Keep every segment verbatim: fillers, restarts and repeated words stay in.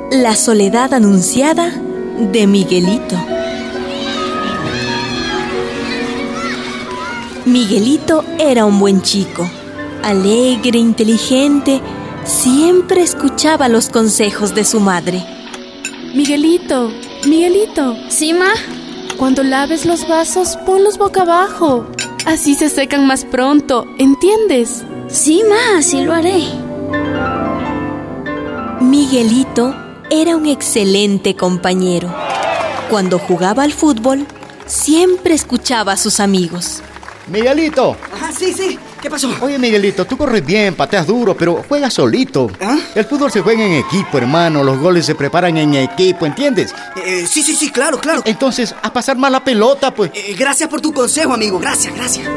La soledad anunciada de Miguelito. Miguelito era un buen chico, alegre, inteligente, siempre escuchaba los consejos de su madre. Miguelito, Miguelito. ¿Sí, ma? Cuando laves los vasos, ponlos boca abajo. Así se secan más pronto, ¿entiendes? Sí, ma, sí lo haré. Miguelito era un excelente compañero. Cuando jugaba al fútbol, siempre escuchaba a sus amigos. ¡Miguelito! Ah, sí, sí. ¿Qué pasó? Oye, Miguelito, tú corres bien, pateas duro, pero juegas solito. ¿Ah? El fútbol se juega en equipo, hermano. Los goles se preparan en equipo, ¿entiendes? Eh, sí, sí, sí, claro, claro. Entonces, a pasar más la pelota, pues. Eh, gracias por tu consejo, amigo. Gracias, gracias.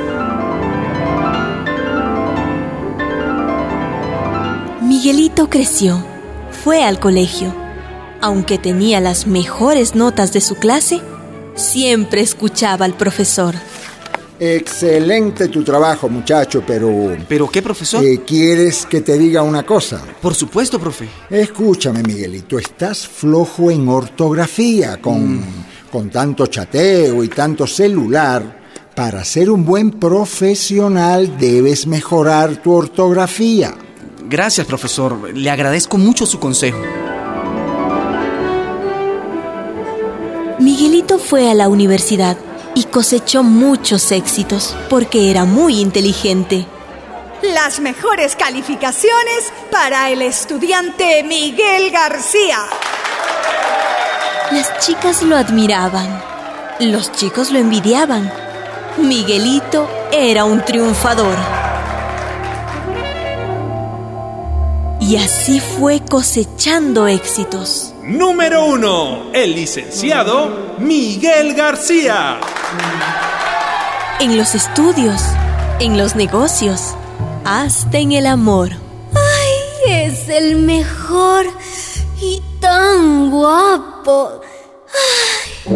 Miguelito creció, fue al colegio. Aunque tenía las mejores notas de su clase, siempre escuchaba al profesor. Excelente tu trabajo, muchacho, pero... ¿Pero qué, profesor? Eh, ¿Quieres que te diga una cosa? Por supuesto, profe. Escúchame, Miguelito, estás flojo en ortografía, con, mm. con tanto chateo y tanto celular. Para ser un buen profesional debes mejorar tu ortografía. Gracias, profesor. Le agradezco mucho su consejo. Miguelito fue a la universidad y cosechó muchos éxitos porque era muy inteligente. Las mejores calificaciones para el estudiante Miguel García. Las chicas lo admiraban, los chicos lo envidiaban. Miguelito era un triunfador. Y así fue cosechando éxitos. Número uno, el licenciado Miguel García. En los estudios, en los negocios, hasta en el amor. ¡Ay, es el mejor y tan guapo! ¡Ay!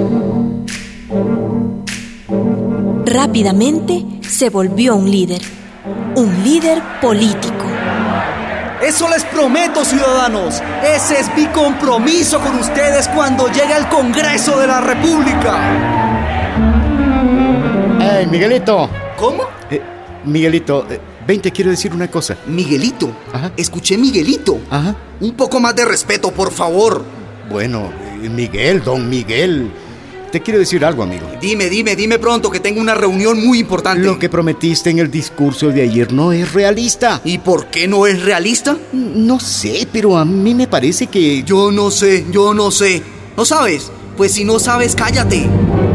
Rápidamente se volvió un líder, un líder político. Eso les prometo, ciudadanos. Ese es mi compromiso con ustedes cuando llegue al Congreso de la República. ¡Ey, Miguelito! ¿Cómo? Eh, Miguelito, eh, ven, te quiero decir una cosa. Miguelito. Ajá. Escuché Miguelito. Ajá. Un poco más de respeto, por favor. Bueno, eh, Miguel, don Miguel. Te quiero decir algo, amigo. Dime, dime, dime pronto que tengo una reunión muy importante. Lo que prometiste en el discurso de ayer no es realista. ¿Y por qué no es realista? No sé, pero a mí me parece que... Yo no sé, yo no sé. ¿No sabes? Pues si no sabes, cállate.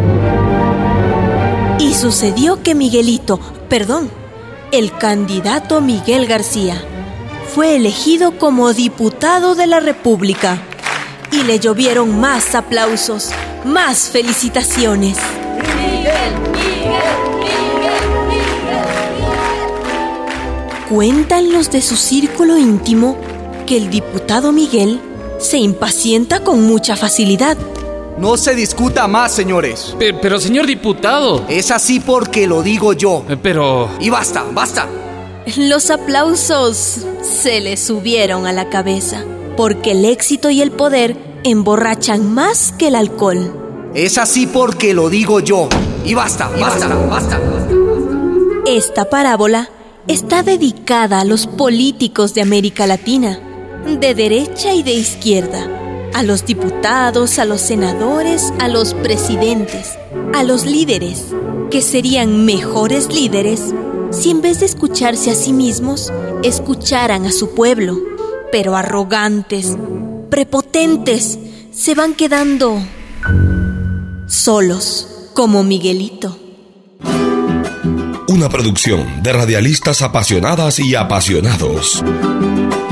Y sucedió que Miguelito, perdón, el candidato Miguel García, fue elegido como diputado de la República. Y le llovieron más aplausos, más felicitaciones. Miguel, Miguel, Miguel, Miguel, Miguel. Cuentan los de su círculo íntimo que el diputado Miguel se impacienta con mucha facilidad. No se discuta más, señores. Pero, pero señor diputado... Es así porque lo digo yo. Pero... Y basta, basta. Los aplausos se le subieron a la cabeza, porque el éxito y el poder emborrachan más que el alcohol. Es así porque lo digo yo. Y basta, y basta, basta, basta. Esta parábola está dedicada a los políticos de América Latina, de derecha y de izquierda, a los diputados, a los senadores, a los presidentes, a los líderes, que serían mejores líderes si en vez de escucharse a sí mismos, escucharan a su pueblo. Pero arrogantes, prepotentes, se van quedando solos, como Miguelito. Una producción de radialistas apasionadas y apasionados.